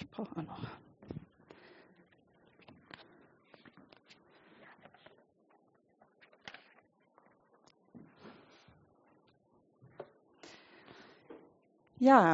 Ich brauche auch noch. Ja,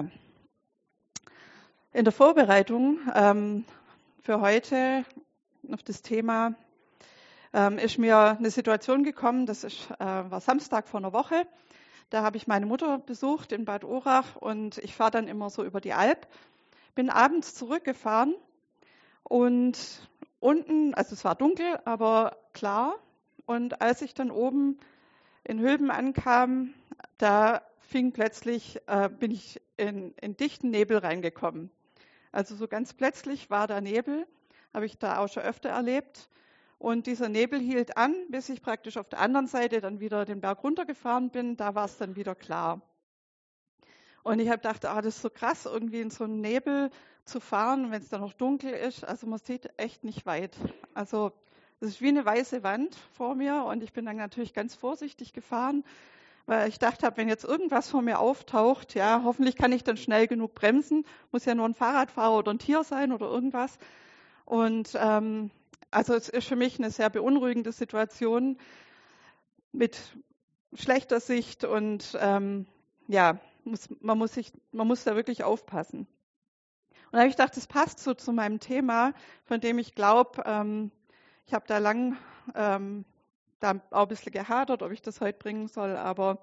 in der Vorbereitung für heute auf das Thema ist mir eine Situation gekommen, war Samstag vor einer Woche. Da habe ich meine Mutter besucht in Bad Urach und ich fahre dann immer so über die Alp. Bin abends zurückgefahren und unten, also es war dunkel, aber klar. Und als ich dann oben in Hülben ankam, da bin ich in dichten Nebel reingekommen. Also so ganz plötzlich war da Nebel, habe ich da auch schon öfter erlebt. Und dieser Nebel hielt an, bis ich praktisch auf der anderen Seite dann wieder den Berg runtergefahren bin. Da war es dann wieder klar. Und ich habe gedacht, das ist so krass, irgendwie in so einen Nebel zu fahren, wenn es dann noch dunkel ist. Also man sieht echt nicht weit. Also es ist wie eine weiße Wand vor mir und ich bin dann natürlich ganz vorsichtig gefahren, weil ich gedacht habe, wenn jetzt irgendwas vor mir auftaucht, ja, hoffentlich kann ich dann schnell genug bremsen. Muss ja nur ein Fahrradfahrer oder ein Tier sein oder irgendwas. Und also es ist für mich eine sehr beunruhigende Situation mit schlechter Sicht und ja, man muss da wirklich aufpassen. Und da habe ich gedacht, das passt so zu meinem Thema, von dem ich glaube, ich habe da lang da auch ein bisschen gehadert, ob ich das heute bringen soll, aber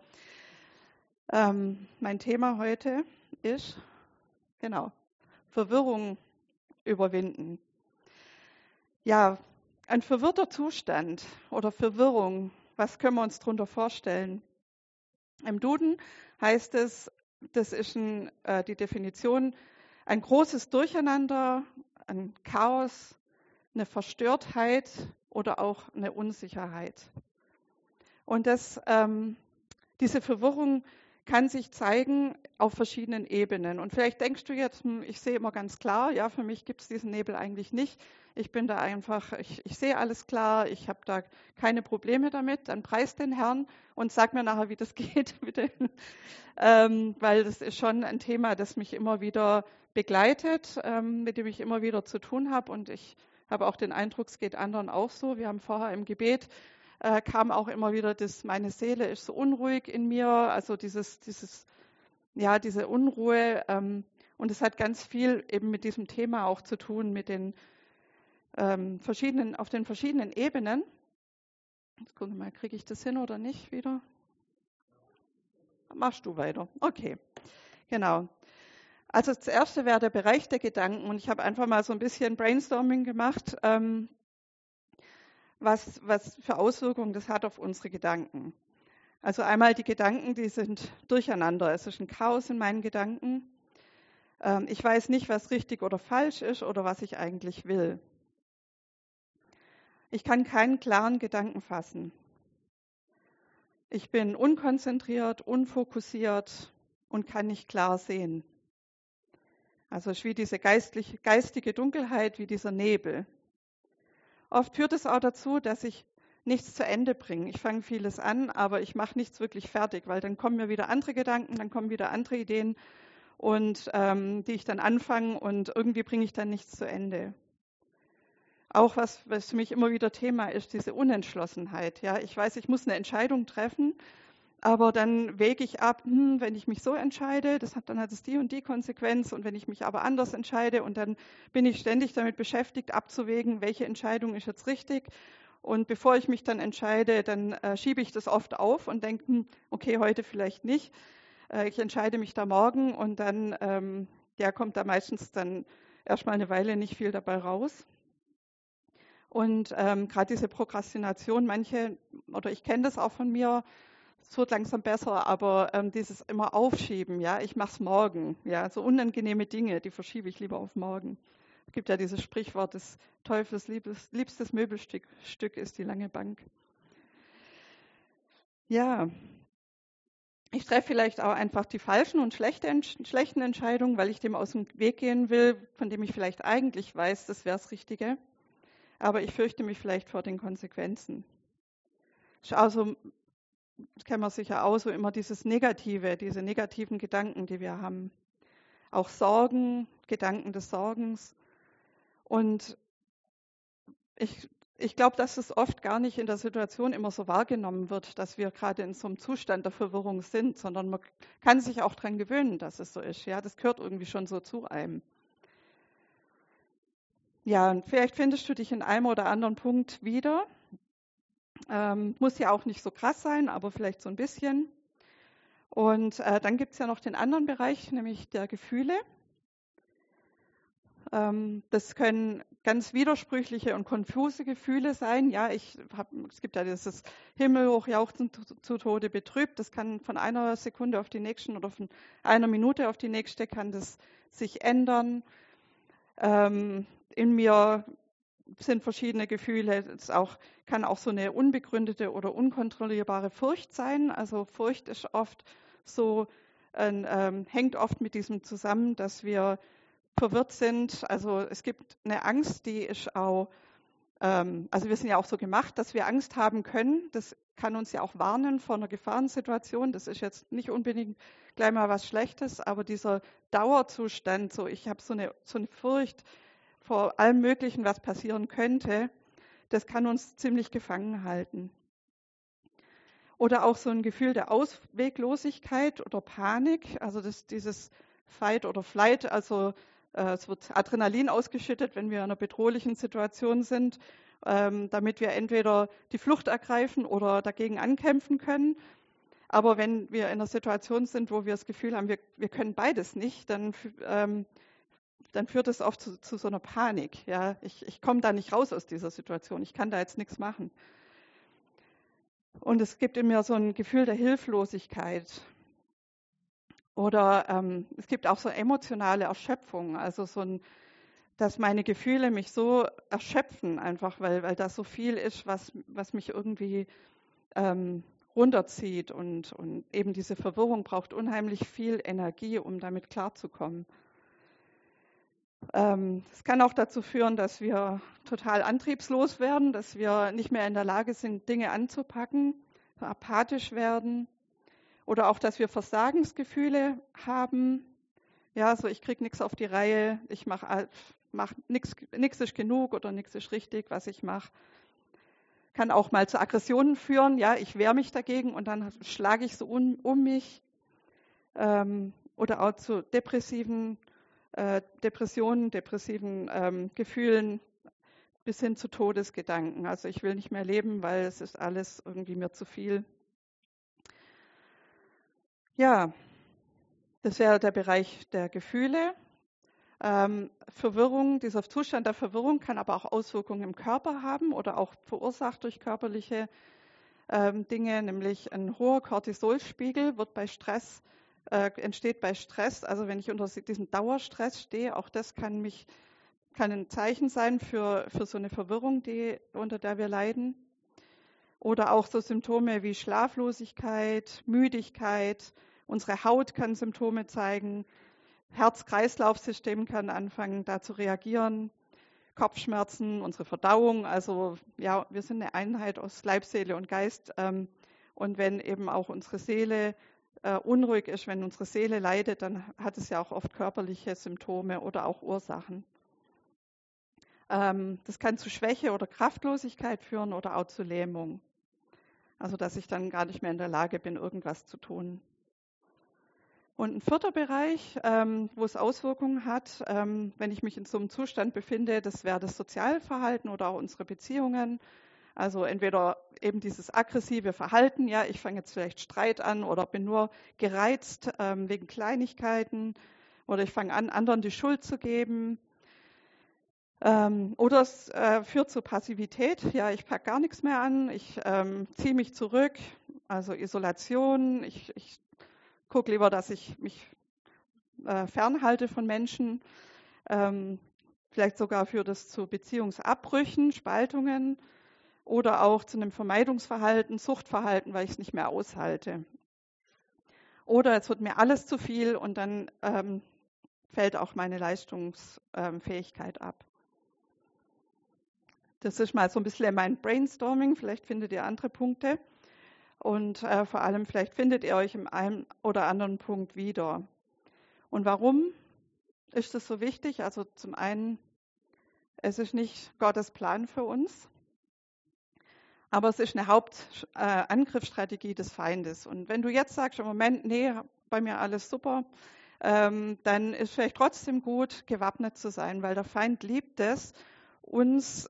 mein Thema heute ist, genau, Verwirrung überwinden. Ja, ein verwirrter Zustand oder Verwirrung, was können wir uns darunter vorstellen? Im Duden heißt es, das ist die Definition, ein großes Durcheinander, ein Chaos, eine Verstörtheit oder auch eine Unsicherheit. Und diese Verwirrung kann sich zeigen auf verschiedenen Ebenen. Und vielleicht denkst du jetzt, ich sehe immer ganz klar, ja, für mich gibt es diesen Nebel eigentlich nicht. Ich bin da einfach, ich sehe alles klar, ich habe da keine Probleme damit. Dann preis den Herrn und sag mir nachher, wie das geht, bitte. Weil das ist schon ein Thema, das mich immer wieder begleitet, mit dem ich immer wieder zu tun habe. Und ich habe auch den Eindruck, es geht anderen auch so. Wir haben vorher im Gebet kam auch immer wieder, meine Seele ist so unruhig in mir, also diese Unruhe. Und es hat ganz viel eben mit diesem Thema auch zu tun, mit den auf den verschiedenen Ebenen. Jetzt gucken wir mal, kriege ich das hin oder nicht wieder? Machst du weiter? Okay, genau. Also das erste wäre der Bereich der Gedanken und ich habe einfach mal so ein bisschen Brainstorming gemacht, was für Auswirkungen das hat auf unsere Gedanken. Also einmal die Gedanken, die sind durcheinander. Es ist ein Chaos in meinen Gedanken. Ich weiß nicht, was richtig oder falsch ist oder was ich eigentlich will. Ich kann keinen klaren Gedanken fassen. Ich bin unkonzentriert, unfokussiert und kann nicht klar sehen. Also es ist wie diese geistige Dunkelheit, wie dieser Nebel. Oft führt es auch dazu, dass ich nichts zu Ende bringe. Ich fange vieles an, aber ich mache nichts wirklich fertig, weil dann kommen mir wieder andere Gedanken, dann kommen wieder andere Ideen und die ich dann anfange und irgendwie bringe ich dann nichts zu Ende. Auch was für mich immer wieder Thema ist, diese Unentschlossenheit. Ja, ich weiß, ich muss eine Entscheidung treffen, aber dann wäge ich ab, wenn ich mich so entscheide, dann hat es die und die Konsequenz und wenn ich mich aber anders entscheide und dann bin ich ständig damit beschäftigt, abzuwägen, welche Entscheidung ist jetzt richtig. Und bevor ich mich dann entscheide, dann schiebe ich das oft auf und denke, okay, heute vielleicht nicht. Ich entscheide mich da morgen und dann kommt da meistens dann erstmal eine Weile nicht viel dabei raus. Und gerade diese Prokrastination, ich kenne das auch von mir, es wird langsam besser, aber dieses immer Aufschieben, ja, ich mache es morgen, ja, so unangenehme Dinge, die verschiebe ich lieber auf morgen. Es gibt ja dieses Sprichwort, des Teufels liebstes Möbelstück ist die lange Bank. Ja, ich treffe vielleicht auch einfach die falschen und schlechten Entscheidungen, weil ich dem aus dem Weg gehen will, von dem ich vielleicht eigentlich weiß, das wäre das Richtige. Aber ich fürchte mich vielleicht vor den Konsequenzen. Also kennen wir sicher auch so immer diese negativen Gedanken, die wir haben. Auch Sorgen, Gedanken des Sorgens. Und ich glaube, dass es oft gar nicht in der Situation immer so wahrgenommen wird, dass wir gerade in so einem Zustand der Verwirrung sind, sondern man kann sich auch daran gewöhnen, dass es so ist. Ja, das gehört irgendwie schon so zu einem. Ja, und vielleicht findest du dich in einem oder anderen Punkt wieder. Muss ja auch nicht so krass sein, aber vielleicht so ein bisschen. Und dann gibt es ja noch den anderen Bereich, nämlich der Gefühle. Das können ganz widersprüchliche und konfuse Gefühle sein. Ja, es gibt ja dieses himmelhoch jauchzen zu Tode betrübt. Das kann von einer Sekunde auf die nächste oder von einer Minute auf die nächste kann das sich ändern. In mir sind verschiedene Gefühle. Kann auch so eine unbegründete oder unkontrollierbare Furcht sein. Also Furcht ist oft so, hängt oft mit diesem zusammen, dass wir verwirrt sind. Also es gibt eine Angst, die ist auch, also wir sind ja auch so gemacht, dass wir Angst haben können. Das kann uns ja auch warnen vor einer Gefahrensituation. Das ist jetzt nicht unbedingt gleich mal was Schlechtes, aber dieser Dauerzustand, so ich habe so eine Furcht vor allem Möglichen, was passieren könnte, das kann uns ziemlich gefangen halten. Oder auch so ein Gefühl der Ausweglosigkeit oder Panik, also dieses Fight oder Flight, also es wird Adrenalin ausgeschüttet, wenn wir in einer bedrohlichen Situation sind, damit wir entweder die Flucht ergreifen oder dagegen ankämpfen können. Aber wenn wir in einer Situation sind, wo wir das Gefühl haben, wir können beides nicht, dann führt es oft zu so einer Panik. Ja? Ich komme da nicht raus aus dieser Situation, ich kann da jetzt nichts machen. Und es gibt in mir so ein Gefühl der Hilflosigkeit. Oder es gibt auch so emotionale Erschöpfung, also dass meine Gefühle mich so erschöpfen, einfach weil da so viel ist, was mich irgendwie runterzieht. Und eben diese Verwirrung braucht unheimlich viel Energie, um damit klarzukommen. Es kann auch dazu führen, dass wir total antriebslos werden, dass wir nicht mehr in der Lage sind, Dinge anzupacken, apathisch werden. Oder auch, dass wir Versagensgefühle haben. Ja, so ich kriege nichts auf die Reihe, ich mach nichts ist genug oder nichts ist richtig, was ich mache. Kann auch mal zu Aggressionen führen. Ja, ich wehre mich dagegen und dann schlage ich so um mich. Oder auch zu depressiven Gefühlen bis hin zu Todesgedanken. Also ich will nicht mehr leben, weil es ist alles irgendwie mir zu viel. Ja, das wäre der Bereich der Gefühle. Verwirrung, dieser Zustand der Verwirrung kann aber auch Auswirkungen im Körper haben oder auch verursacht durch körperliche Dinge, nämlich ein hoher Cortisolspiegel entsteht bei Stress. Also wenn ich unter diesem Dauerstress stehe, auch das kann ein Zeichen sein für so eine Verwirrung, unter der wir leiden. Oder auch so Symptome wie Schlaflosigkeit, Müdigkeit. Unsere Haut kann Symptome zeigen. Herz-Kreislauf-System kann anfangen, da zu reagieren. Kopfschmerzen, unsere Verdauung. Also ja, wir sind eine Einheit aus Leib, Seele und Geist. Und wenn eben auch unsere Seele unruhig ist, wenn unsere Seele leidet, dann hat es ja auch oft körperliche Symptome oder auch Ursachen. Das kann zu Schwäche oder Kraftlosigkeit führen oder auch zu Lähmung. Also dass ich dann gar nicht mehr in der Lage bin, irgendwas zu tun. Und ein vierter Bereich, wo es Auswirkungen hat, wenn ich mich in so einem Zustand befinde, das wäre das Sozialverhalten oder auch unsere Beziehungen. Also entweder eben dieses aggressive Verhalten, ja, ich fange jetzt vielleicht Streit an oder bin nur gereizt wegen Kleinigkeiten oder ich fange an, anderen die Schuld zu geben. Oder es führt zur Passivität, ja, ich packe gar nichts mehr an, ich ziehe mich zurück, also Isolation, ich gucke lieber, dass ich mich fernhalte von Menschen. Vielleicht sogar führt es zu Beziehungsabbrüchen, Spaltungen oder auch zu einem Vermeidungsverhalten, Suchtverhalten, weil ich es nicht mehr aushalte. Oder es wird mir alles zu viel und dann fällt auch meine Leistungsfähigkeit ab. Das ist mal so ein bisschen mein Brainstorming. Vielleicht findet ihr andere Punkte. Und vor allem, vielleicht findet ihr euch in einem oder anderen Punkt wieder. Und warum? ist es so wichtig? Also zum einen, es ist nicht Gottes Plan für uns, aber es ist eine Hauptangriffsstrategie des Feindes. Und wenn du jetzt sagst, im Moment, nee, bei mir alles super, dann ist vielleicht trotzdem gut, gewappnet zu sein, weil der Feind liebt es, uns,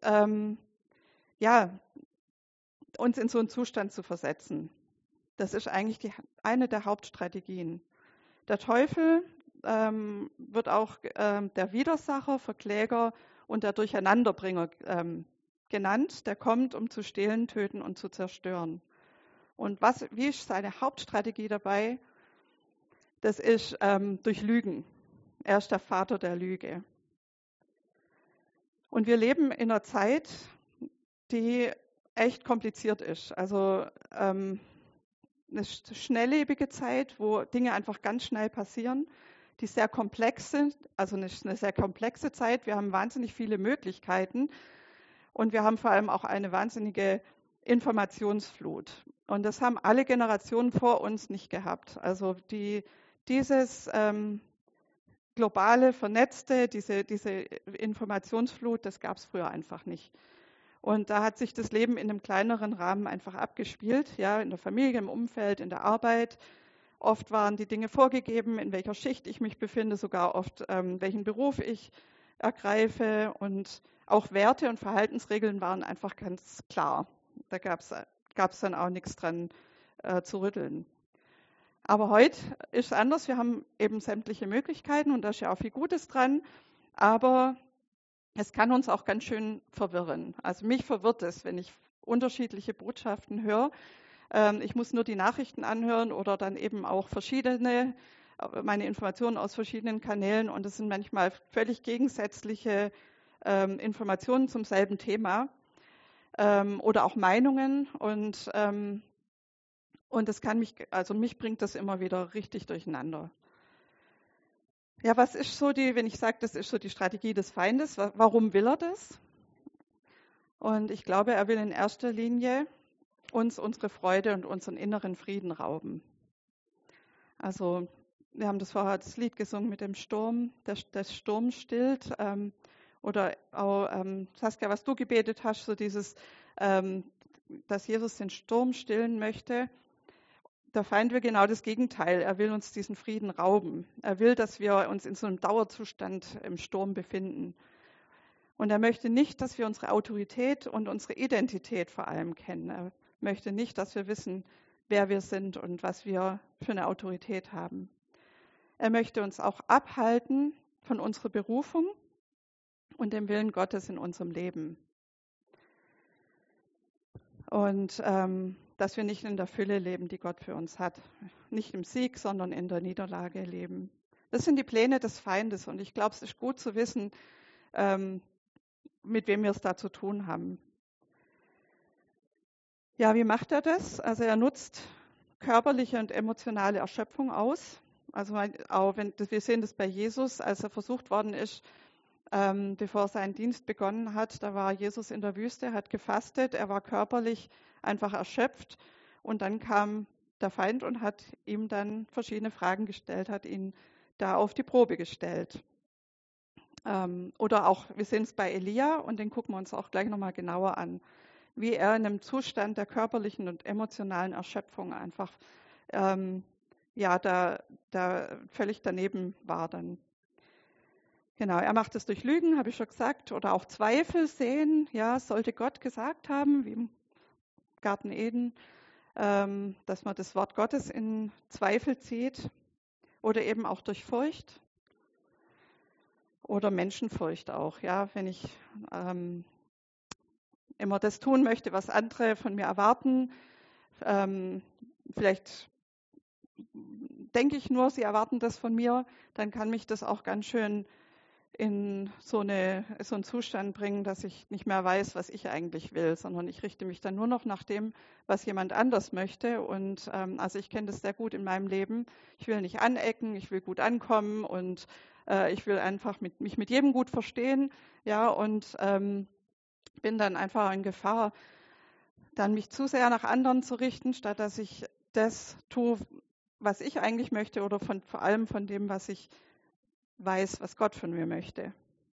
uns in so einen Zustand zu versetzen. Das ist eigentlich eine der Hauptstrategien. Der Teufel wird auch der Widersacher, Verkläger und der Durcheinanderbringer genannt. Der kommt, um zu stehlen, töten und zu zerstören. Und wie ist seine Hauptstrategie dabei? Das ist durch Lügen. Er ist der Vater der Lüge. Und wir leben in einer Zeit, die echt kompliziert ist. Also eine schnelllebige Zeit, wo Dinge einfach ganz schnell passieren, die sehr komplex sind. Also eine sehr komplexe Zeit. Wir haben wahnsinnig viele Möglichkeiten und wir haben vor allem auch eine wahnsinnige Informationsflut. Und das haben alle Generationen vor uns nicht gehabt. Also dieses globale, vernetzte, diese Informationsflut, das gab es früher einfach nicht. Und da hat sich das Leben in einem kleineren Rahmen einfach abgespielt, ja, in der Familie, im Umfeld, in der Arbeit. Oft waren die Dinge vorgegeben, in welcher Schicht ich mich befinde, sogar oft welchen Beruf ich ergreife. Und auch Werte und Verhaltensregeln waren einfach ganz klar. Da gab es dann auch nichts dran zu rütteln. Aber heute ist es anders. Wir haben eben sämtliche Möglichkeiten und da ist ja auch viel Gutes dran. Aber es kann uns auch ganz schön verwirren. Also mich verwirrt es, wenn ich unterschiedliche Botschaften höre. Ich muss nur die Nachrichten anhören oder dann eben auch meine Informationen aus verschiedenen Kanälen und es sind manchmal völlig gegensätzliche Informationen zum selben Thema oder auch Meinungen und das kann mich bringt das immer wieder richtig durcheinander. Ja, was ist so wenn ich sage, das ist so die Strategie des Feindes, warum will er das? Und ich glaube, er will in erster Linie uns unsere Freude und unseren inneren Frieden rauben. Also, wir haben das Lied gesungen mit dem Sturm, der Sturm stillt. Oder auch, Saskia, was du gebetet hast, so dieses, dass Jesus den Sturm stillen möchte. Der Feind will genau das Gegenteil. Er will uns diesen Frieden rauben. Er will, dass wir uns in so einem Dauerzustand im Sturm befinden. Und er möchte nicht, dass wir unsere Autorität und unsere Identität vor allem kennen. Er möchte nicht, dass wir wissen, wer wir sind und was wir für eine Autorität haben. Er möchte uns auch abhalten von unserer Berufung und dem Willen Gottes in unserem Leben. Und dass wir nicht in der Fülle leben, die Gott für uns hat. Nicht im Sieg, sondern in der Niederlage leben. Das sind die Pläne des Feindes und ich glaube, es ist gut zu wissen, mit wem wir es da zu tun haben. Ja, wie macht er das? Also er nutzt körperliche und emotionale Erschöpfung aus. Also auch wir sehen das bei Jesus, als er versucht worden ist, bevor er seinen Dienst begonnen hat, da war Jesus in der Wüste, hat gefastet, er war körperlich einfach erschöpft und dann kam der Feind und hat ihm dann verschiedene Fragen gestellt, hat ihn da auf die Probe gestellt. Oder auch, wir sehen es bei Elia und den gucken wir uns auch gleich nochmal genauer an, wie er in einem Zustand der körperlichen und emotionalen Erschöpfung einfach da völlig daneben war dann. Genau, er macht es durch Lügen, habe ich schon gesagt, oder auch Zweifel sehen. Ja, sollte Gott gesagt haben, wie im Garten Eden, dass man das Wort Gottes in Zweifel zieht. Oder eben auch durch Furcht. Oder Menschenfurcht auch. Ja, wenn ich immer das tun möchte, was andere von mir erwarten. Vielleicht denke ich nur, sie erwarten das von mir, dann kann mich das auch ganz schön in so einen Zustand bringen, dass ich nicht mehr weiß, was ich eigentlich will, sondern ich richte mich dann nur noch nach dem, was jemand anders möchte. Und also ich kenne das sehr gut in meinem Leben. Ich will nicht anecken, ich will gut ankommen und ich will einfach mich mit jedem gut verstehen, ja, und bin dann einfach in Gefahr, dann mich zu sehr nach anderen zu richten, statt dass ich das tue, was ich eigentlich möchte oder vor allem von dem, was ich weiß, was Gott von mir möchte.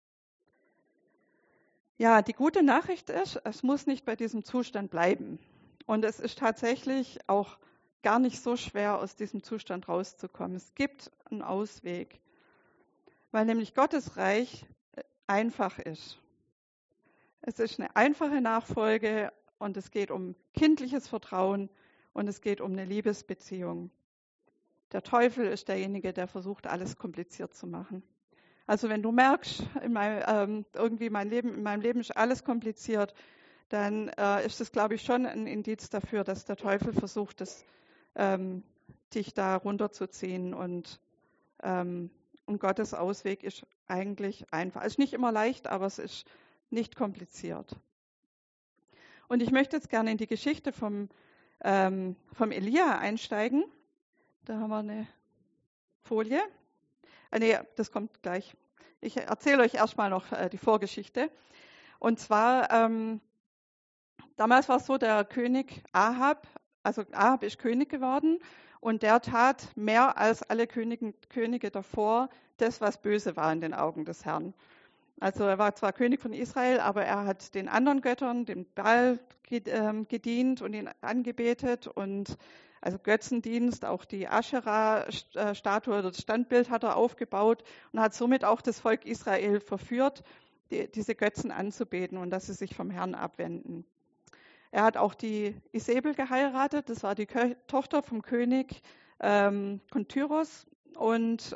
Ja, die gute Nachricht ist, es muss nicht bei diesem Zustand bleiben. Und es ist tatsächlich auch gar nicht so schwer, aus diesem Zustand rauszukommen. Es gibt einen Ausweg, weil nämlich Gottes Reich einfach ist. Es ist eine einfache Nachfolge und es geht um kindliches Vertrauen und es geht um eine Liebesbeziehung. Der Teufel ist derjenige, der versucht, alles kompliziert zu machen. Also wenn du merkst, in meinem Leben ist alles kompliziert, dann ist das, glaube ich, schon ein Indiz dafür, dass der Teufel versucht, dich da runterzuziehen. Und Gottes Ausweg ist eigentlich einfach. Es ist nicht immer leicht, aber es ist nicht kompliziert. Und ich möchte jetzt gerne in die Geschichte vom Elia einsteigen. Da haben wir eine Folie. Nee, das kommt gleich. Ich erzähle euch erstmal noch die Vorgeschichte. Und zwar, damals war es so, der König Ahab, also Ahab ist König geworden und der tat mehr als alle Könige davor das, was böse war in den Augen des Herrn. Also er war zwar König von Israel, aber er hat den anderen Göttern, dem Baal, gedient und ihn angebetet und also Götzendienst, auch die Aschera-Statue oder das Standbild hat er aufgebaut und hat somit auch das Volk Israel verführt, diese Götzen anzubeten und dass sie sich vom Herrn abwenden. Er hat auch die Isabel geheiratet, das war die Tochter vom König von Tyros und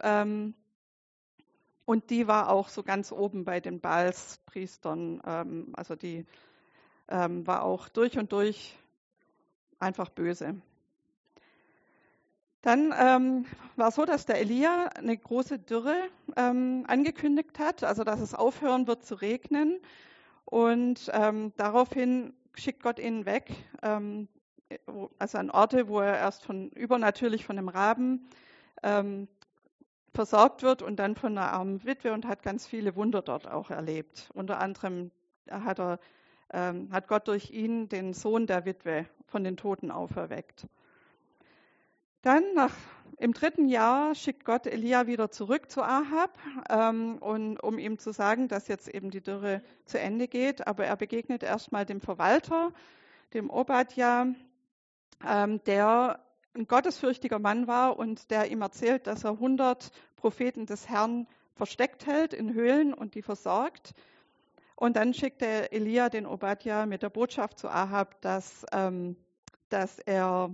die war auch so ganz oben bei den Baalspriestern, also die war auch durch und durch einfach böse. Dann war es so, dass der Elia eine große Dürre angekündigt hat, also dass es aufhören wird zu regnen. Und daraufhin schickt Gott ihn weg, also an Orte, wo er erst übernatürlich von einem Raben versorgt wird und dann von einer armen Witwe und hat ganz viele Wunder dort auch erlebt. Unter anderem hat Gott durch ihn den Sohn der Witwe von den Toten auferweckt. Dann im 3. Jahr schickt Gott Elia wieder zurück zu Ahab, um ihm zu sagen, dass jetzt eben die Dürre zu Ende geht. Aber er begegnet erstmal dem Verwalter, dem Obadja, der ein gottesfürchtiger Mann war und der ihm erzählt, dass er 100 Propheten des Herrn versteckt hält in Höhlen und die versorgt. Und dann schickt der Elia den Obadja mit der Botschaft zu Ahab, dass er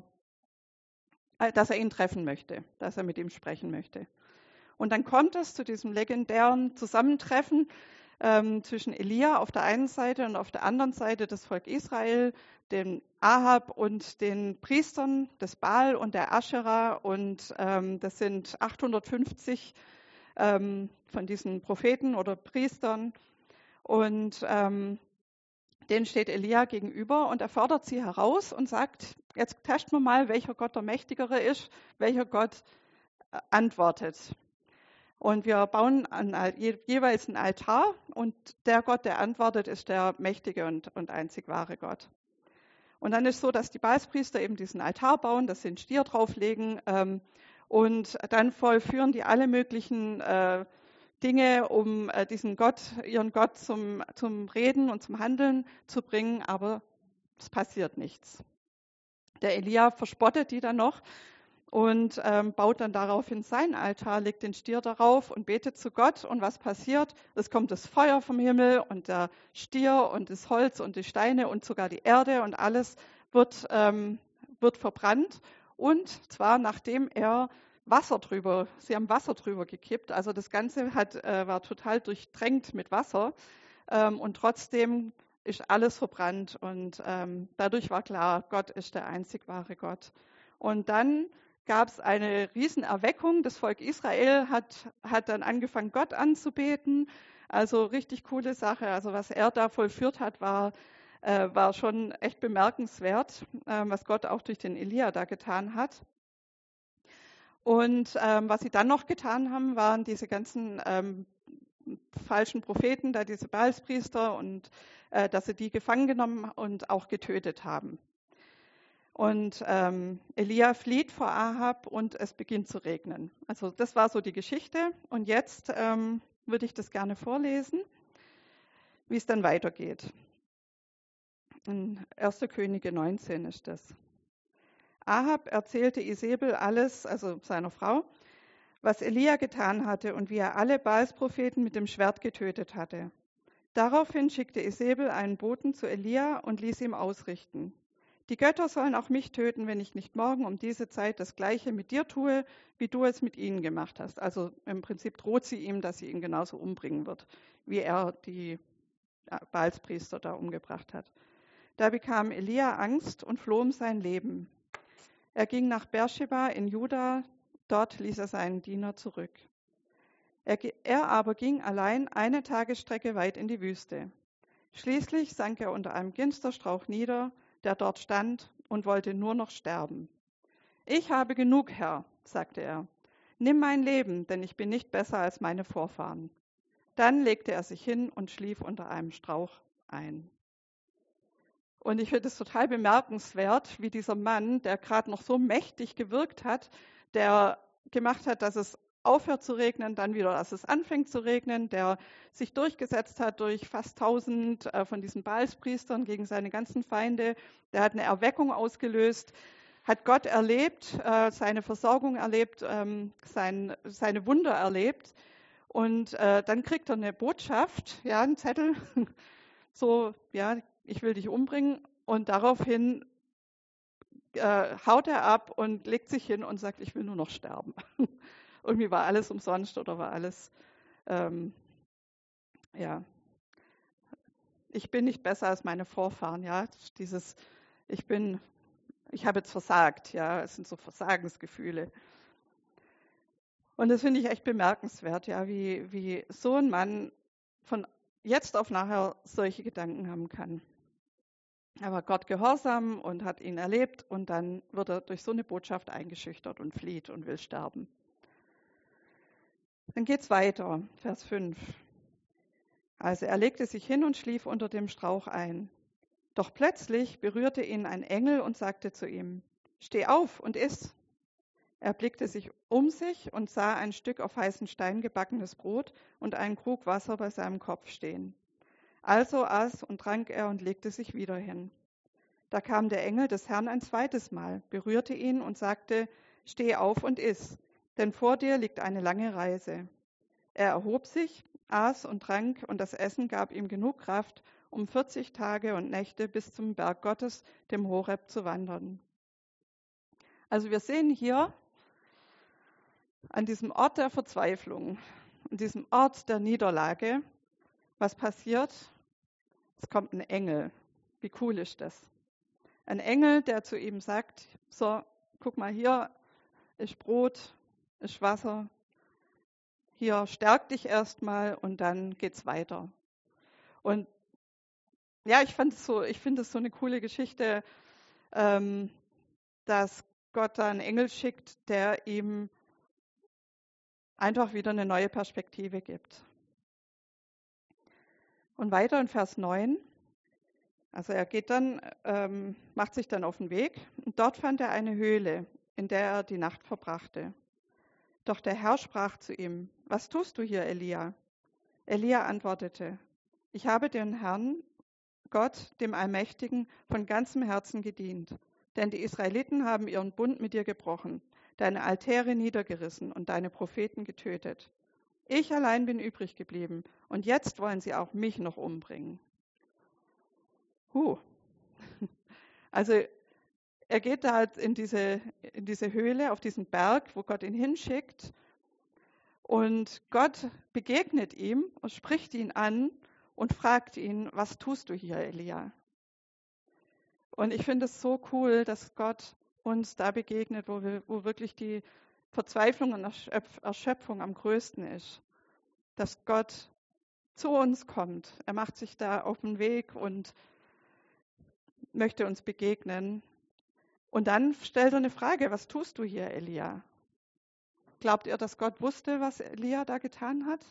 ihn treffen möchte, dass er mit ihm sprechen möchte. Und dann kommt es zu diesem legendären Zusammentreffen zwischen Elia auf der einen Seite und auf der anderen Seite das Volk Israel, den Ahab und den Priestern des Baal und der Aschera. Und das sind 850 von diesen Propheten oder Priestern. Und denen steht Elia gegenüber und er fordert sie heraus und sagt, jetzt testen wir mal, welcher Gott der Mächtigere ist, welcher Gott antwortet. Und wir bauen jeweils einen Altar und der Gott, der antwortet, ist der mächtige und einzig wahre Gott. Und dann ist so, dass die Baalspriester eben diesen Altar bauen, dass sie einen Stier drauflegen und dann vollführen die alle möglichen Dinge, um ihren Gott zum Reden und zum Handeln zu bringen, aber es passiert nichts. Der Elia verspottet die dann noch und baut dann daraufhin seinen Altar, legt den Stier darauf und betet zu Gott. Und was passiert? Es kommt das Feuer vom Himmel und der Stier und das Holz und die Steine und sogar die Erde und alles wird verbrannt. Und zwar nachdem sie haben Wasser drüber gekippt. Also das Ganze war total durchtränkt mit Wasser und trotzdem ist alles verbrannt und dadurch war klar, Gott ist der einzig wahre Gott. Und dann gab es eine Riesenerweckung. Das Volk Israel hat dann angefangen, Gott anzubeten. Also richtig coole Sache. Also was er da vollführt hat, war schon echt bemerkenswert, was Gott auch durch den Elia da getan hat. Und was sie dann noch getan haben, waren diese ganzen falschen Propheten, da diese Baalspriester und dass sie die gefangen genommen und auch getötet haben. Und Elia flieht vor Ahab und es beginnt zu regnen. Also das war so die Geschichte. Und jetzt würde ich das gerne vorlesen, wie es dann weitergeht. In 1. Könige 19 ist das. Ahab erzählte Isebel alles, also seiner Frau, was Elia getan hatte und wie er alle Baalspropheten mit dem Schwert getötet hatte. Daraufhin schickte Isebel einen Boten zu Elia und ließ ihm ausrichten: Die Götter sollen auch mich töten, wenn ich nicht morgen um diese Zeit das Gleiche mit dir tue, wie du es mit ihnen gemacht hast. Also im Prinzip droht sie ihm, dass sie ihn genauso umbringen wird, wie er die Baalspriester da umgebracht hat. Da bekam Elia Angst und floh um sein Leben. Er ging nach Beersheba in Juda, dort ließ er seinen Diener zurück. Er aber ging allein eine Tagesstrecke weit in die Wüste. Schließlich sank er unter einem Ginsterstrauch nieder, der dort stand, und wollte nur noch sterben. Ich habe genug, Herr, sagte er. Nimm mein Leben, denn ich bin nicht besser als meine Vorfahren. Dann legte er sich hin und schlief unter einem Strauch ein. Und ich finde es total bemerkenswert, wie dieser Mann, der gerade noch so mächtig gewirkt hat, der gemacht hat, dass es aufhört zu regnen, dann wieder, dass es anfängt zu regnen, der sich durchgesetzt hat durch fast 1000 von diesen Baalspriestern gegen seine ganzen Feinde, der hat eine Erweckung ausgelöst, hat Gott erlebt, seine Versorgung erlebt, seine Wunder erlebt, und dann kriegt er eine Botschaft, ja, einen Zettel, so, ja, ich will dich umbringen, und daraufhin haut er ab und legt sich hin und sagt, ich will nur noch sterben. Irgendwie war alles umsonst oder war alles, ja, ich bin nicht besser als meine Vorfahren, ja, dieses, ich habe jetzt versagt, ja, es sind so Versagensgefühle. Und das finde ich echt bemerkenswert, ja, wie so ein Mann von jetzt auf nachher solche Gedanken haben kann. Er war Gott gehorsam und hat ihn erlebt, und dann wird er durch so eine Botschaft eingeschüchtert und flieht und will sterben. Dann geht's weiter, Vers 5. Also er legte sich hin und schlief unter dem Strauch ein. Doch plötzlich berührte ihn ein Engel und sagte zu ihm: Steh auf und iss. Er blickte sich um sich und sah ein Stück auf heißen Stein gebackenes Brot und einen Krug Wasser bei seinem Kopf stehen. Also aß und trank er und legte sich wieder hin. Da kam der Engel des Herrn ein zweites Mal, berührte ihn und sagte: Steh auf und iss, denn vor dir liegt eine lange Reise. Er erhob sich, aß und trank, und das Essen gab ihm genug Kraft, um 40 Tage und Nächte bis zum Berg Gottes, dem Horeb, zu wandern. Also wir sehen hier an diesem Ort der Verzweiflung, an diesem Ort der Niederlage, was passiert? Es kommt ein Engel. Wie cool ist das? Ein Engel, der zu ihm sagt: So, guck mal, hier ist Brot, ist Wasser. Hier, stärk dich erstmal und dann geht's weiter. Und ja, ich finde es so eine coole Geschichte, dass Gott da einen Engel schickt, der ihm einfach wieder eine neue Perspektive gibt. Und weiter in Vers 9. Also er geht dann, macht sich dann auf den Weg, und dort fand er eine Höhle, in der er die Nacht verbrachte. Doch der Herr sprach zu ihm: Was tust du hier, Elia? Elia antwortete: Ich habe den Herrn, Gott, dem Allmächtigen, von ganzem Herzen gedient. Denn die Israeliten haben ihren Bund mit dir gebrochen, deine Altäre niedergerissen und deine Propheten getötet. Ich allein bin übrig geblieben, und jetzt wollen sie auch mich noch umbringen. Also er geht da halt in diese Höhle, auf diesen Berg, wo Gott ihn hinschickt. Und Gott begegnet ihm und spricht ihn an und fragt ihn: Was tust du hier, Elia? Und ich finde es so cool, dass Gott uns da begegnet, wo wirklich die Verzweiflung und Erschöpfung am größten ist. Dass Gott zu uns kommt. Er macht sich da auf den Weg und möchte uns begegnen. Und dann stellt er eine Frage: Was tust du hier, Elia? Glaubt ihr, dass Gott wusste, was Elia da getan hat?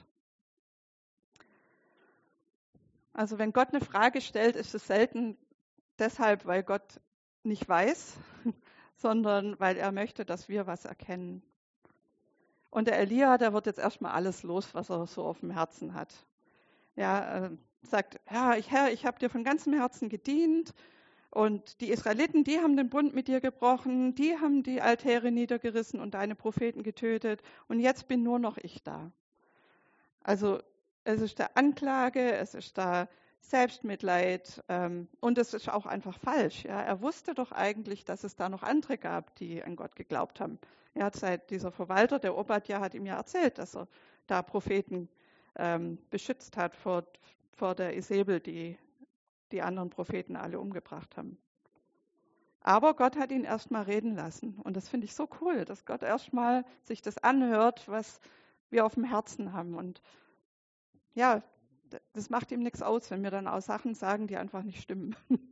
Also wenn Gott eine Frage stellt, ist es selten deshalb, weil Gott nicht weiß, sondern weil er möchte, dass wir was erkennen. Und der Elia, der wird jetzt erstmal alles los, was er so auf dem Herzen hat. Ja, sagt, ja, Herr, ich habe dir von ganzem Herzen gedient. Und die Israeliten, die haben den Bund mit dir gebrochen, die haben die Altäre niedergerissen und deine Propheten getötet. Und jetzt bin nur noch ich da. Also es ist da Anklage, es ist da Selbstmitleid und es ist auch einfach falsch. Ja. Er wusste doch eigentlich, dass es da noch andere gab, die an Gott geglaubt haben. Dieser Verwalter, der Obadja, hat ihm ja erzählt, dass er da Propheten beschützt hat vor der Isabel, die anderen Propheten alle umgebracht haben. Aber Gott hat ihn erstmal reden lassen. Und das finde ich so cool, dass Gott erstmal sich das anhört, was wir auf dem Herzen haben. Und ja, das macht ihm nichts aus, wenn wir dann auch Sachen sagen, die einfach nicht stimmen.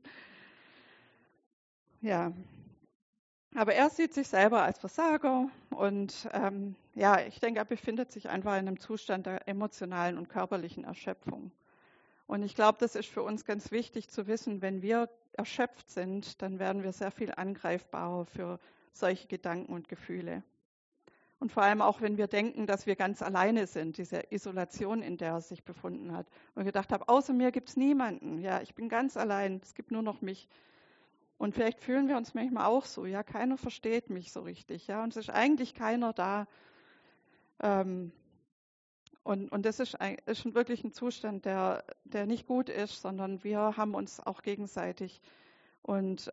Ja, aber er sieht sich selber als Versager und ja, ich denke, er befindet sich einfach in einem Zustand der emotionalen und körperlichen Erschöpfung. Und ich glaube, das ist für uns ganz wichtig zu wissen, wenn wir erschöpft sind, dann werden wir sehr viel angreifbarer für solche Gedanken und Gefühle. Und vor allem auch, wenn wir denken, dass wir ganz alleine sind, diese Isolation, in der er sich befunden hat. Und gedacht habe, außer mir gibt es niemanden. Ja, ich bin ganz allein, es gibt nur noch mich. Und vielleicht fühlen wir uns manchmal auch so, ja, keiner versteht mich so richtig, ja, und es ist eigentlich keiner da. Und das ist wirklich ein Zustand, der nicht gut ist, sondern wir haben uns auch gegenseitig. Und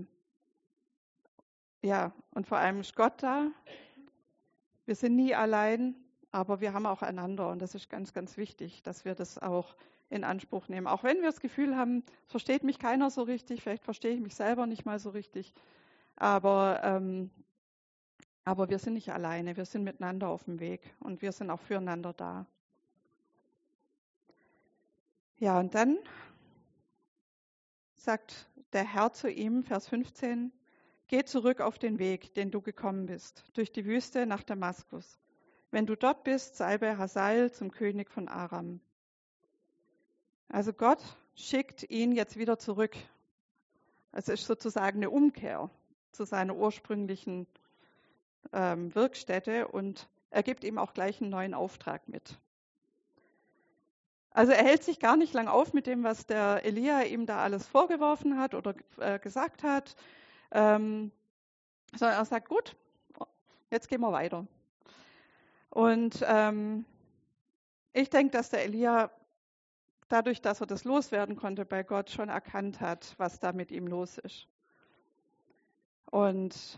ja, und vor allem ist Gott da. Wir sind nie allein, aber wir haben auch einander. Und das ist ganz, ganz wichtig, dass wir das auch in Anspruch nehmen. Auch wenn wir das Gefühl haben, es versteht mich keiner so richtig, vielleicht verstehe ich mich selber nicht mal so richtig. Aber wir sind nicht alleine, wir sind miteinander auf dem Weg und wir sind auch füreinander da. Ja, und dann sagt der Herr zu ihm, Vers 15, geh zurück auf den Weg, den du gekommen bist, durch die Wüste nach Damaskus. Wenn du dort bist, salbe Hazael zum König von Aram. Also Gott schickt ihn jetzt wieder zurück. Es ist sozusagen eine Umkehr zu seiner ursprünglichen Wirkstätte und er gibt ihm auch gleich einen neuen Auftrag mit. Also er hält sich gar nicht lang auf mit dem, was der Elia ihm da alles vorgeworfen hat oder gesagt hat, sondern er sagt, gut, jetzt gehen wir weiter. Und ich denke, dass der Elia dadurch, dass er das loswerden konnte bei Gott, schon erkannt hat, was da mit ihm los ist. Und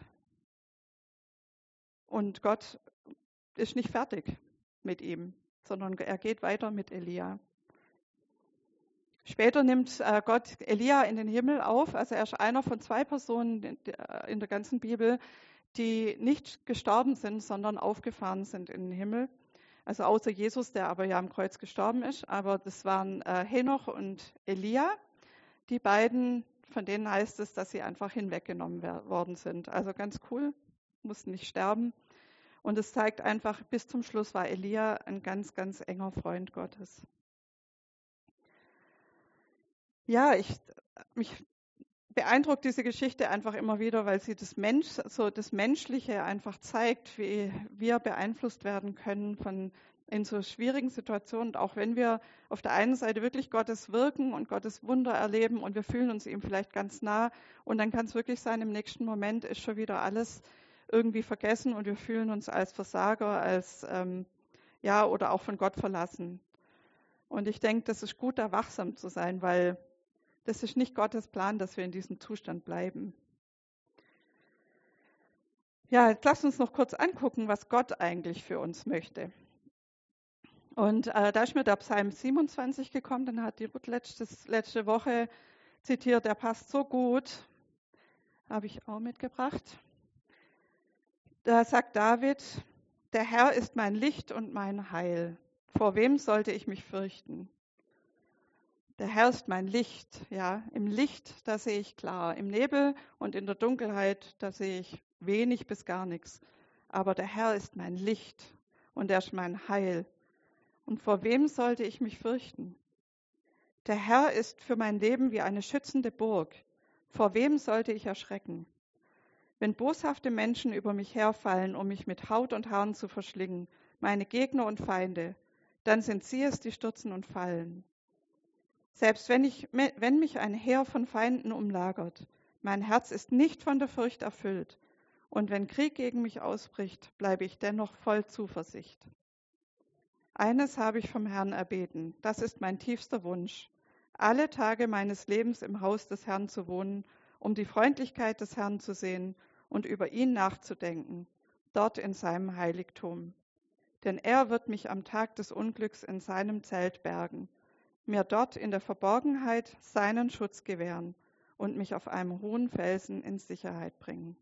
Gott ist nicht fertig mit ihm, sondern er geht weiter mit Elia. Später nimmt Gott Elia in den Himmel auf, also er ist einer von 2 Personen in der ganzen Bibel, die nicht gestorben sind, sondern aufgefahren sind in den Himmel. Also außer Jesus, der aber ja am Kreuz gestorben ist, aber das waren Henoch und Elia. Die beiden, von denen heißt es, dass sie einfach hinweggenommen worden sind. Also ganz cool, mussten nicht sterben. Und es zeigt einfach, bis zum Schluss war Elia ein ganz, ganz enger Freund Gottes. Ja, mich beeindruckt diese Geschichte einfach immer wieder, weil sie das Menschliche einfach zeigt, wie wir beeinflusst werden können in so schwierigen Situationen. Und auch wenn wir auf der einen Seite wirklich Gottes Wirken und Gottes Wunder erleben und wir fühlen uns ihm vielleicht ganz nah und dann kann es wirklich sein, im nächsten Moment ist schon wieder alles irgendwie vergessen und wir fühlen uns als Versager, oder auch von Gott verlassen. Und ich denke, das ist gut, da wachsam zu sein, weil das ist nicht Gottes Plan, dass wir in diesem Zustand bleiben. Ja, jetzt lasst uns noch kurz angucken, was Gott eigentlich für uns möchte. Und da ist mir der Psalm 27 gekommen, den hat die Ruth letzte Woche zitiert, der passt so gut, habe ich auch mitgebracht. Da sagt David, der Herr ist mein Licht und mein Heil. Vor wem sollte ich mich fürchten? Der Herr ist mein Licht, ja. Im Licht, da sehe ich klar. Im Nebel und in der Dunkelheit, da sehe ich wenig bis gar nichts. Aber der Herr ist mein Licht und er ist mein Heil. Und vor wem sollte ich mich fürchten? Der Herr ist für mein Leben wie eine schützende Burg. Vor wem sollte ich erschrecken? Wenn boshafte Menschen über mich herfallen, um mich mit Haut und Haaren zu verschlingen, meine Gegner und Feinde, dann sind sie es, die stürzen und fallen. Selbst wenn mich ein Heer von Feinden umlagert, mein Herz ist nicht von der Furcht erfüllt, und wenn Krieg gegen mich ausbricht, bleibe ich dennoch voll Zuversicht. Eines habe ich vom Herrn erbeten, das ist mein tiefster Wunsch, alle Tage meines Lebens im Haus des Herrn zu wohnen, um die Freundlichkeit des Herrn zu sehen und über ihn nachzudenken, dort in seinem Heiligtum. Denn er wird mich am Tag des Unglücks in seinem Zelt bergen, mir dort in der Verborgenheit seinen Schutz gewähren und mich auf einem hohen Felsen in Sicherheit bringen.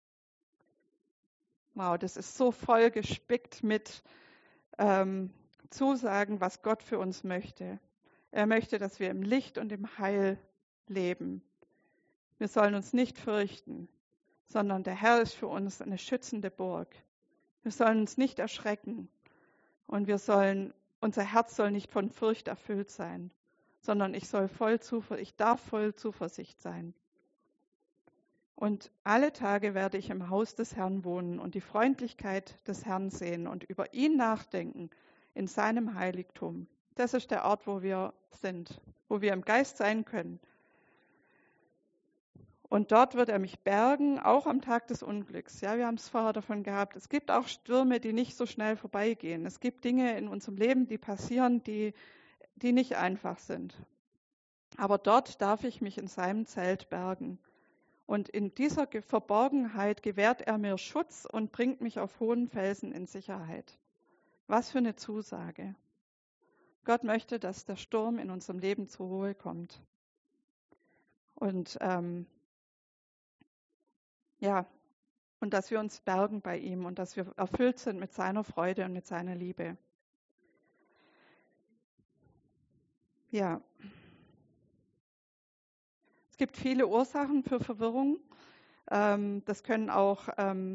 Wow, das ist so voll gespickt mit Zusagen, was Gott für uns möchte. Er möchte, dass wir im Licht und im Heil leben. Wir sollen uns nicht fürchten, sondern der Herr ist für uns eine schützende Burg. Wir sollen uns nicht erschrecken und unser Herz soll nicht von Furcht erfüllt sein, sondern ich darf voll Zuversicht sein. Und alle Tage werde ich im Haus des Herrn wohnen und die Freundlichkeit des Herrn sehen und über ihn nachdenken in seinem Heiligtum. Das ist der Ort, wo wir sind, wo wir im Geist sein können. Und dort wird er mich bergen, auch am Tag des Unglücks. Ja, wir haben es vorher davon gehabt. Es gibt auch Stürme, die nicht so schnell vorbeigehen. Es gibt Dinge in unserem Leben, die passieren, die nicht einfach sind. Aber dort darf ich mich in seinem Zelt bergen. Und in dieser Verborgenheit gewährt er mir Schutz und bringt mich auf hohen Felsen in Sicherheit. Was für eine Zusage. Gott möchte, dass der Sturm in unserem Leben zur Ruhe kommt. Und und dass wir uns bergen bei ihm und dass wir erfüllt sind mit seiner Freude und mit seiner Liebe. Ja. Es gibt viele Ursachen für Verwirrung. Das können auch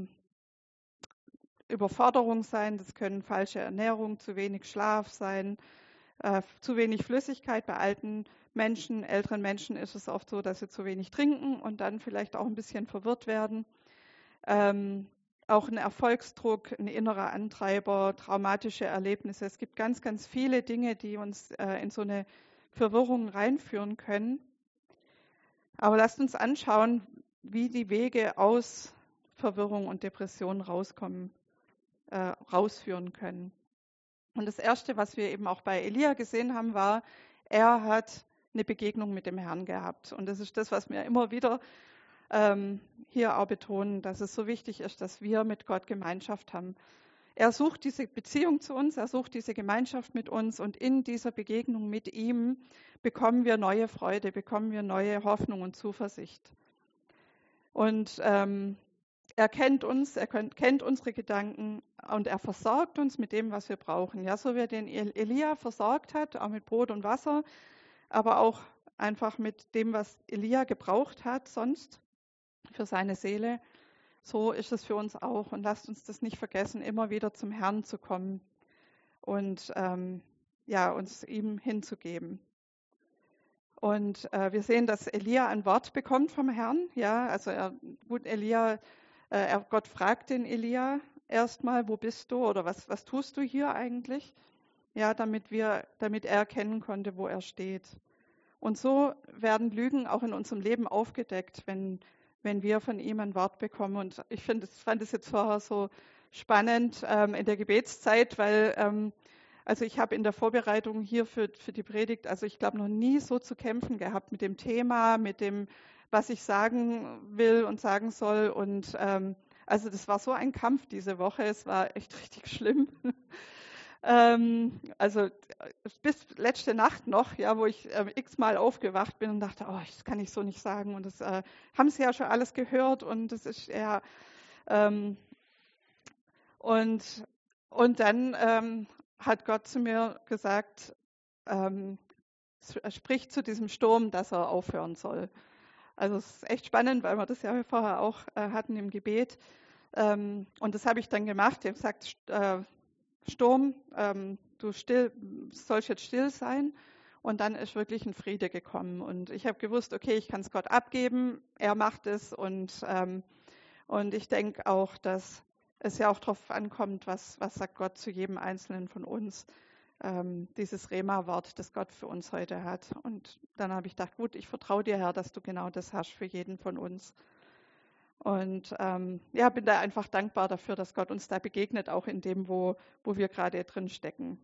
Überforderung sein, das können falsche Ernährung, zu wenig Schlaf sein, zu wenig Flüssigkeit. Bei alten Menschen, älteren Menschen ist es oft so, dass sie zu wenig trinken und dann vielleicht auch ein bisschen verwirrt werden. Auch ein Erfolgsdruck, ein innerer Antreiber, traumatische Erlebnisse. Es gibt ganz, ganz viele Dinge, die uns in so eine Verwirrung reinführen können. Aber lasst uns anschauen, wie die Wege aus Verwirrung und Depression rausführen können. Und das Erste, was wir eben auch bei Elia gesehen haben, war, er hat eine Begegnung mit dem Herrn gehabt. Und das ist das, was wir immer wieder hier auch betonen, dass es so wichtig ist, dass wir mit Gott Gemeinschaft haben. Er sucht diese Beziehung zu uns, er sucht diese Gemeinschaft mit uns und in dieser Begegnung mit ihm bekommen wir neue Freude, bekommen wir neue Hoffnung und Zuversicht. Und er kennt uns, er kennt unsere Gedanken und er versorgt uns mit dem, was wir brauchen. Ja, so wie er den Elia versorgt hat, auch mit Brot und Wasser, aber auch einfach mit dem, was Elia gebraucht hat sonst für seine Seele. So ist es für uns auch. Und lasst uns das nicht vergessen, immer wieder zum Herrn zu kommen und uns ihm hinzugeben. Und wir sehen, dass Elia ein Wort bekommt vom Herrn. Ja, also Gott fragt den Elia erstmal, wo bist du oder was tust du hier eigentlich? Ja, damit er erkennen konnte, wo er steht. Und so werden Lügen auch in unserem Leben aufgedeckt, wenn wir von ihm ein Wort bekommen. Und ich fand es jetzt vorher so spannend in der Gebetszeit, weil also ich habe in der Vorbereitung hier für die Predigt, also ich glaube noch nie so zu kämpfen gehabt mit dem Thema, mit dem, was ich sagen will und sagen soll. Und also das war so ein Kampf diese Woche, es war echt richtig schlimm. Also bis letzte Nacht noch, ja, wo ich x-mal aufgewacht bin und dachte, oh, das kann ich so nicht sagen. Und das haben sie ja schon alles gehört und das ist eher und dann hat Gott zu mir gesagt, sprich zu diesem Sturm, dass er aufhören soll. Also es ist echt spannend, weil wir das ja vorher auch hatten im Gebet. Und das habe ich dann gemacht. Er sagt, Sturm, du sollst jetzt still sein. Und dann ist wirklich ein Friede gekommen. Und ich habe gewusst, okay, ich kann es Gott abgeben, er macht es. Und ich denke auch, dass es ja auch darauf ankommt, was sagt Gott zu jedem Einzelnen von uns. Dieses Rema-Wort, das Gott für uns heute hat. Und dann habe ich gedacht, gut, ich vertraue dir, Herr, dass du genau das hast für jeden von uns. Und ja, bin da einfach dankbar dafür, dass Gott uns da begegnet, auch in dem, wo wir gerade drin stecken.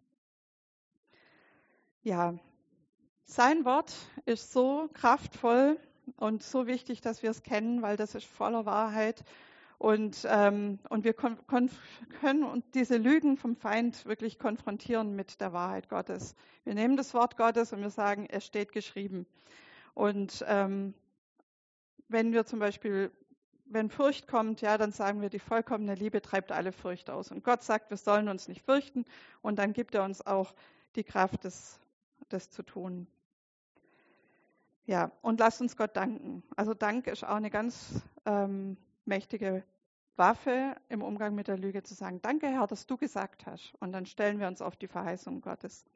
Ja, sein Wort ist so kraftvoll und so wichtig, dass wir es kennen, weil das ist voller Wahrheit. Und wir können und diese Lügen vom Feind wirklich konfrontieren mit der Wahrheit Gottes. Wir nehmen das Wort Gottes und wir sagen, es steht geschrieben. Und wenn wir zum Beispiel, wenn Furcht kommt, ja, dann sagen wir, die vollkommene Liebe treibt alle Furcht aus. Und Gott sagt, wir sollen uns nicht fürchten. Und dann gibt er uns auch die Kraft, das zu tun. Ja, und lasst uns Gott danken. Also Dank ist auch eine ganz mächtige Waffe im Umgang mit der Lüge, zu sagen, danke Herr, dass du gesagt hast. Und dann stellen wir uns auf die Verheißung Gottes.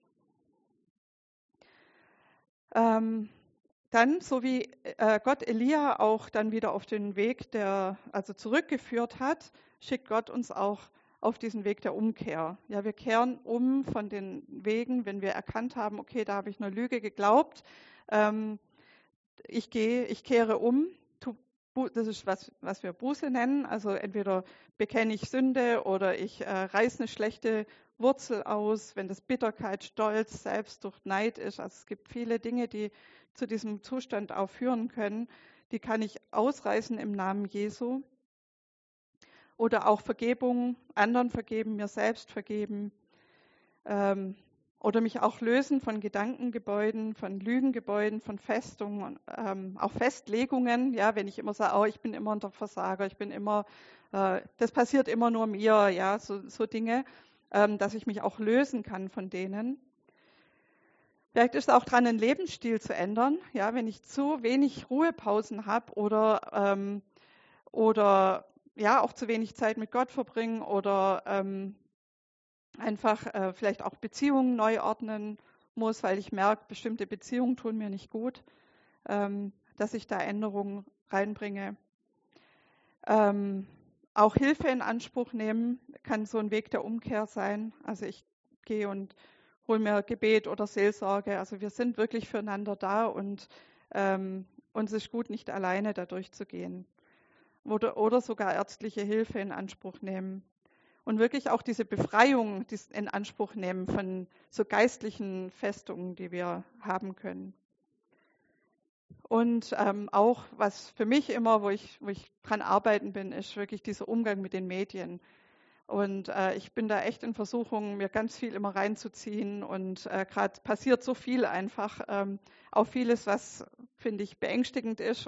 Dann, so wie Gott Elia auch dann wieder auf den Weg, also zurückgeführt hat, schickt Gott uns auch auf diesen Weg der Umkehr. Ja, wir kehren um von den Wegen, wenn wir erkannt haben, okay, da habe ich einer Lüge geglaubt. Ich kehre um. Das ist, was wir Buße nennen. Also entweder bekenne ich Sünde oder ich reiße eine schlechte Wurzel aus, wenn das Bitterkeit, Stolz, Selbstsucht, Neid ist. Also es gibt viele Dinge, die zu diesem Zustand auch führen können. Die kann ich ausreißen im Namen Jesu. Oder auch Vergebung, anderen vergeben, mir selbst vergeben. Oder mich auch lösen von Gedankengebäuden, von Lügengebäuden, von Festungen, auch Festlegungen. Ja, wenn ich immer sage, oh, ich bin immer der Versager, ich bin immer, das passiert immer nur mir, ja, so Dinge, dass ich mich auch lösen kann von denen. Vielleicht ist es auch dran, einen Lebensstil zu ändern. Ja, wenn ich zu wenig Ruhepausen habe oder ja auch zu wenig Zeit mit Gott verbringe oder einfach vielleicht auch Beziehungen neu ordnen muss, weil ich merke, bestimmte Beziehungen tun mir nicht gut, dass ich da Änderungen reinbringe. Auch Hilfe in Anspruch nehmen kann so ein Weg der Umkehr sein. Also ich gehe und hole mir Gebet oder Seelsorge. Also wir sind wirklich füreinander da und uns ist gut, nicht alleine da durchzugehen. Oder sogar ärztliche Hilfe in Anspruch nehmen. Und wirklich auch diese Befreiung in Anspruch nehmen von so geistlichen Festungen, die wir haben können. Und auch, was für mich immer, wo ich dran arbeiten bin, ist wirklich dieser Umgang mit den Medien. Und ich bin da echt in Versuchung, mir ganz viel immer reinzuziehen. Und gerade passiert so viel einfach, auch vieles, was, finde ich, beängstigend ist.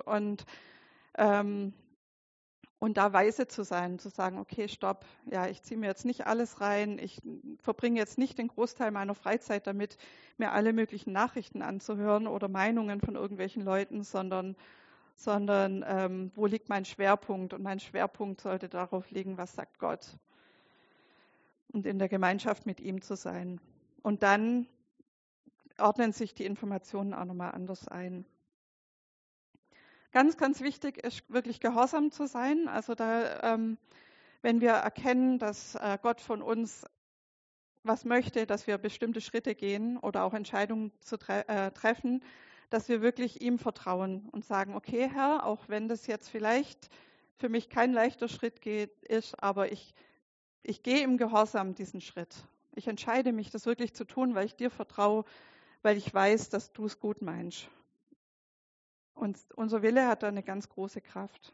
Und da weise zu sein, zu sagen, okay, stopp, ja, ich ziehe mir jetzt nicht alles rein, ich verbringe jetzt nicht den Großteil meiner Freizeit damit, mir alle möglichen Nachrichten anzuhören oder Meinungen von irgendwelchen Leuten, sondern wo liegt mein Schwerpunkt? Und mein Schwerpunkt sollte darauf liegen, was sagt Gott? Und in der Gemeinschaft mit ihm zu sein. Und dann ordnen sich die Informationen auch nochmal anders ein. Ganz, ganz wichtig ist wirklich gehorsam zu sein. Also wenn wir erkennen, dass Gott von uns was möchte, dass wir bestimmte Schritte gehen oder auch Entscheidungen treffen, dass wir wirklich ihm vertrauen und sagen, okay, Herr, auch wenn das jetzt vielleicht für mich kein leichter Schritt ist, aber ich gehe im Gehorsam diesen Schritt. Ich entscheide mich, das wirklich zu tun, weil ich dir vertraue, weil ich weiß, dass du es gut meinst. Und unser Wille hat da eine ganz große Kraft.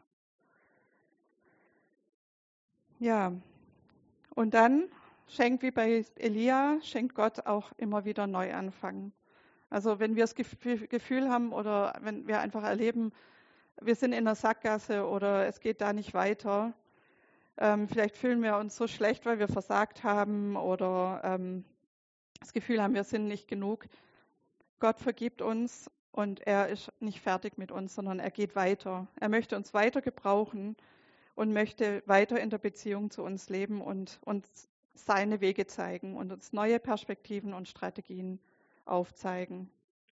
Ja, und dann wie bei Elia, schenkt Gott auch immer wieder Neuanfang. Also wenn wir das Gefühl haben oder wenn wir einfach erleben, wir sind in einer Sackgasse oder es geht da nicht weiter, vielleicht fühlen wir uns so schlecht, weil wir versagt haben oder das Gefühl haben, wir sind nicht genug. Gott vergibt uns und er ist nicht fertig mit uns, sondern er geht weiter. Er möchte uns weiter gebrauchen und möchte weiter in der Beziehung zu uns leben und uns seine Wege zeigen und uns neue Perspektiven und Strategien aufzeigen.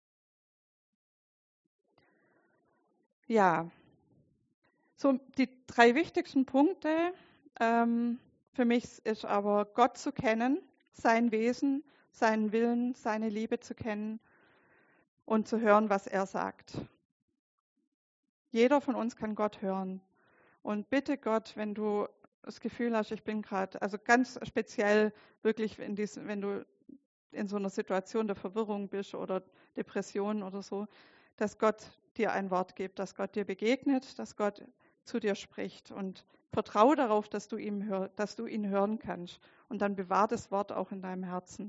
Ja, so die 3 wichtigsten Punkte für mich ist aber, Gott zu kennen, sein Wesen, seinen Willen, seine Liebe zu kennen und zu hören, was er sagt. Jeder von uns kann Gott hören. Und bitte Gott, wenn du das Gefühl hast, ich bin gerade, also ganz speziell wirklich, wenn du in so einer Situation der Verwirrung bist oder Depression oder so, dass Gott dir ein Wort gibt, dass Gott dir begegnet, dass Gott zu dir spricht und vertraue darauf, dass du ihn hören kannst und dann bewahr das Wort auch in deinem Herzen.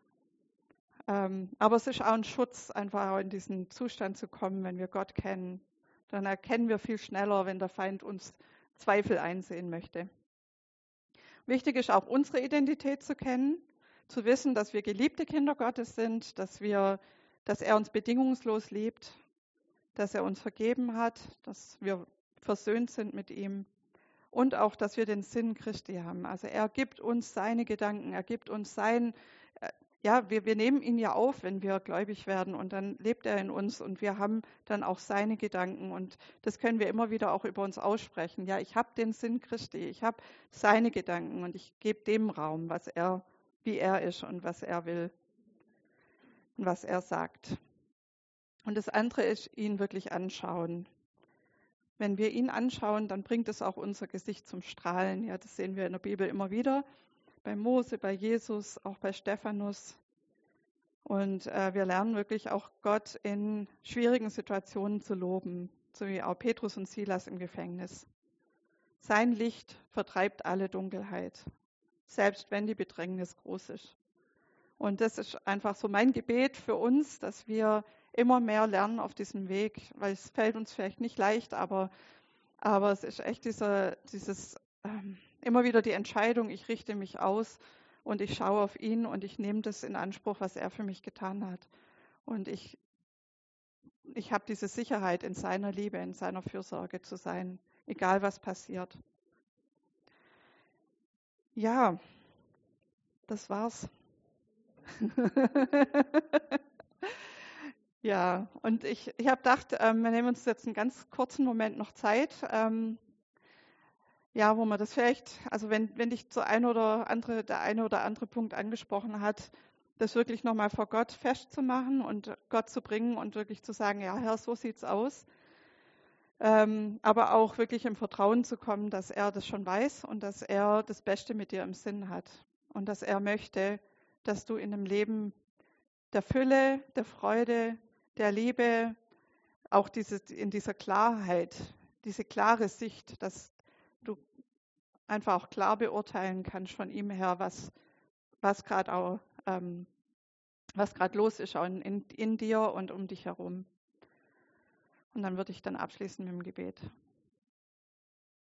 Aber es ist auch ein Schutz, einfach auch in diesen Zustand zu kommen, wenn wir Gott kennen. Dann erkennen wir viel schneller, wenn der Feind uns Zweifel einsehen möchte. Wichtig ist auch, unsere Identität zu kennen, zu wissen, dass wir geliebte Kinder Gottes sind, dass er uns bedingungslos liebt, dass er uns vergeben hat, dass wir versöhnt sind mit ihm und auch, dass wir den Sinn Christi haben. Also er gibt uns seine Gedanken, er gibt uns wir nehmen ihn ja auf, wenn wir gläubig werden und dann lebt er in uns und wir haben dann auch seine Gedanken und das können wir immer wieder auch über uns aussprechen. Ja, ich habe den Sinn Christi, ich habe seine Gedanken und ich gebe dem Raum, wie er ist und was er will und was er sagt. Und das andere ist, ihn wirklich anschauen. Wenn wir ihn anschauen, dann bringt es auch unser Gesicht zum Strahlen. Ja, das sehen wir in der Bibel immer wieder. Bei Mose, bei Jesus, auch bei Stephanus. Und wir lernen wirklich auch Gott in schwierigen Situationen zu loben, so wie auch Petrus und Silas im Gefängnis. Sein Licht vertreibt alle Dunkelheit, selbst wenn die Bedrängnis groß ist. Und das ist einfach so mein Gebet für uns, dass wir immer mehr lernen auf diesem Weg, weil es fällt uns vielleicht nicht leicht, aber es ist echt immer wieder die Entscheidung, ich richte mich aus und ich schaue auf ihn und ich nehme das in Anspruch, was er für mich getan hat. Und ich habe diese Sicherheit, in seiner Liebe, in seiner Fürsorge zu sein, egal was passiert. Ja, das war's. Ja, und ich habe gedacht, wir nehmen uns jetzt einen ganz kurzen Moment noch Zeit, wo man das vielleicht, also wenn dich der eine oder andere Punkt angesprochen hat, das wirklich nochmal vor Gott festzumachen und Gott zu bringen und wirklich zu sagen, ja Herr, so sieht's aus. Aber auch wirklich im Vertrauen zu kommen, dass er das schon weiß und dass er das Beste mit dir im Sinn hat und dass er möchte, dass du in einem Leben der Fülle, der Freude, der Liebe, auch in dieser Klarheit, diese klare Sicht, dass du einfach auch klar beurteilen kannst von ihm her, was gerade los ist auch in dir und um dich herum. Und dann würde ich dann abschließen mit dem Gebet.